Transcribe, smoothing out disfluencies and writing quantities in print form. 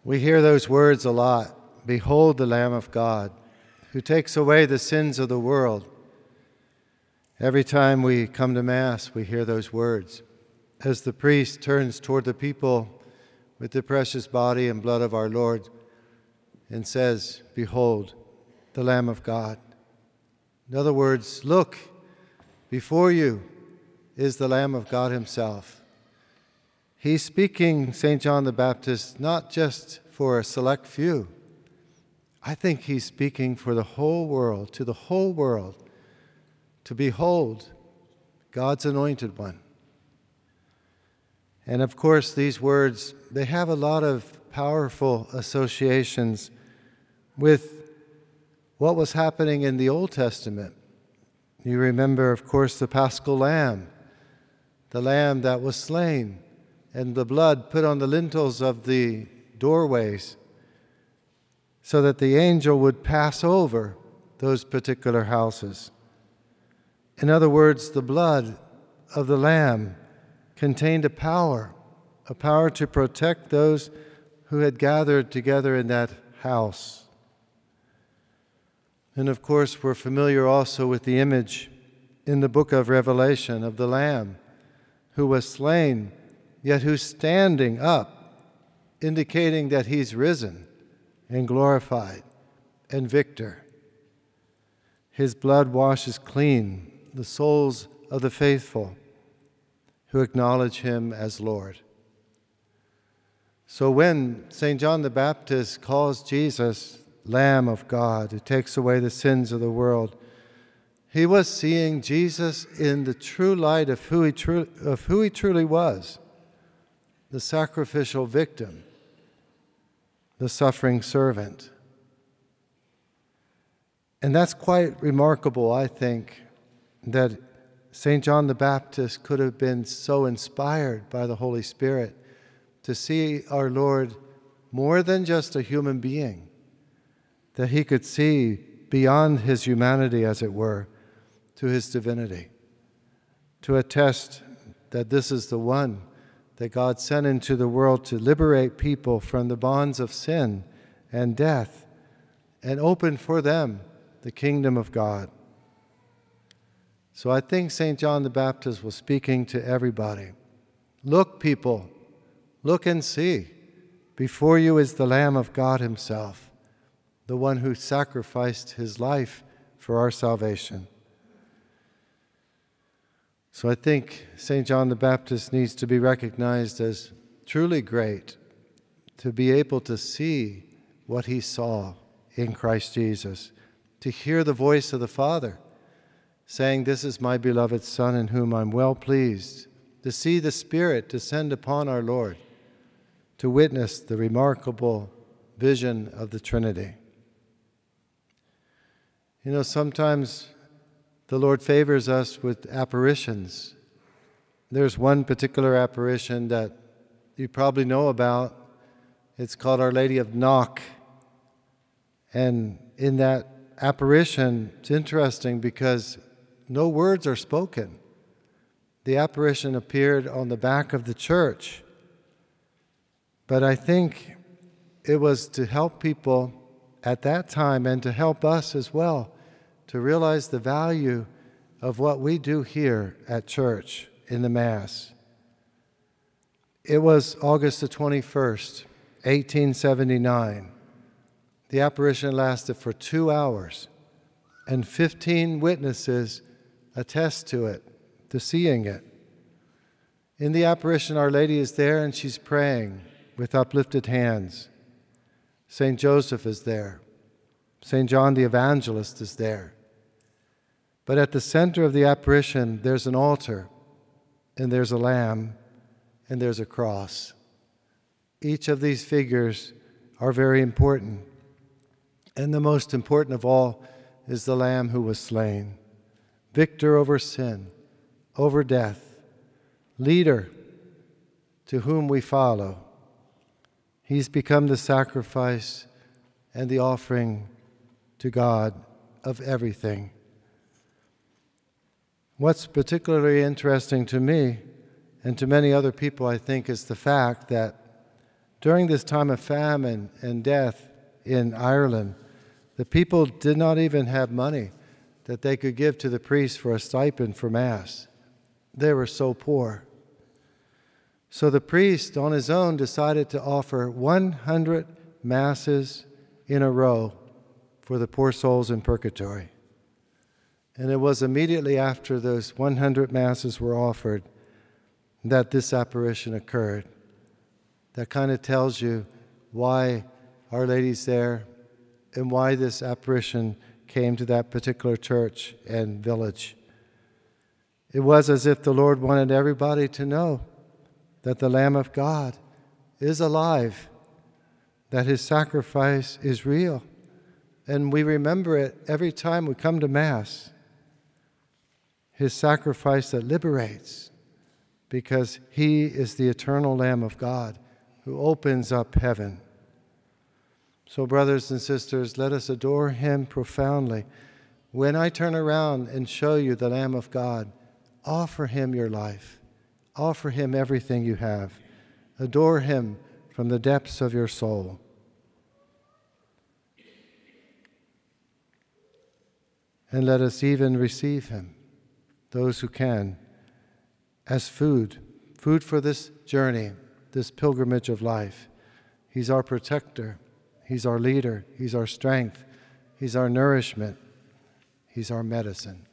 We hear those words a lot. Behold the Lamb of God, who takes away the sins of the world. Every time we come to Mass, we hear those words. As the priest turns toward the people with the precious body and blood of our Lord and says, Behold the Lamb of God. In other words, look, before you is the Lamb of God himself. He's speaking, St. John the Baptist, not just for a select few. I think he's speaking for the whole world, to the whole world, to behold God's anointed one. And of course, these words, they have a lot of powerful associations with what was happening in the Old Testament. You remember, of course, the Paschal Lamb, the lamb that was slain, and the blood put on the lintels of the doorways so that the angel would pass over those particular houses. In other words, the blood of the lamb contained a power to protect those who had gathered together in that house. And of course, we're familiar also with the image in the book of Revelation of the Lamb who was slain, yet who's standing up, indicating that he's risen and glorified and victor. His blood washes clean the souls of the faithful who acknowledge him as Lord. So when St. John the Baptist calls Jesus Lamb of God who takes away the sins of the world, he was seeing Jesus in the true light of who he truly was. The sacrificial victim, the suffering servant. And that's quite remarkable, I think, that St. John the Baptist could have been so inspired by the Holy Spirit to see our Lord more than just a human being, that he could see beyond his humanity, as it were, to his divinity, to attest that this is the one that God sent into the world to liberate people from the bonds of sin and death and open for them the kingdom of God. So I think St. John the Baptist was speaking to everybody. Look, people, look and see. Before you is the Lamb of God himself, the one who sacrificed his life for our salvation. So I think St. John the Baptist needs to be recognized as truly great, to be able to see what he saw in Christ Jesus, to hear the voice of the Father saying, "This is my beloved Son in whom I'm well pleased," to see the Spirit descend upon our Lord, to witness the remarkable vision of the Trinity. You know, sometimes the Lord favors us with apparitions. There's one particular apparition that you probably know about. It's called Our Lady of Knock. And in that apparition, it's interesting because no words are spoken. The apparition appeared on the back of the church. But I think it was to help people at that time and to help us as well to realize the value of what we do here at church in the Mass. It was August the 21st, 1879. The apparition lasted for 2 hours, and 15 witnesses attest to it, to seeing it. In the apparition, Our Lady is there and she's praying with uplifted hands. St. Joseph is there. St. John the Evangelist is there. But at the center of the apparition, there's an altar, and there's a lamb, and there's a cross. Each of these figures are very important. And the most important of all is the Lamb who was slain, victor over sin, over death, leader to whom we follow. He's become the sacrifice and the offering to God of everything. What's particularly interesting to me and to many other people, I think, is the fact that During this time of famine and death in Ireland, the people did not even have money that they could give to the priest for a stipend for Mass. They were so poor. So the priest, on his own, decided to offer 100 Masses in a row for the poor souls in purgatory. And it was immediately after those 100 Masses were offered that this apparition occurred. That kind of tells you why Our Lady's there and why this apparition came to that particular church and village. It was as if the Lord wanted everybody to know that the Lamb of God is alive, that his sacrifice is real, and we remember it every time we come to Mass. His sacrifice that liberates, because he is the eternal Lamb of God who opens up heaven. So, brothers and sisters, let us adore him profoundly. When I turn around and show you the Lamb of God, offer him your life. Offer him everything you have. Adore him from the depths of your soul. And let us even receive him, those who can, as food for this journey, this pilgrimage of life. He's our protector. He's our leader. He's our strength. He's our nourishment. He's our medicine.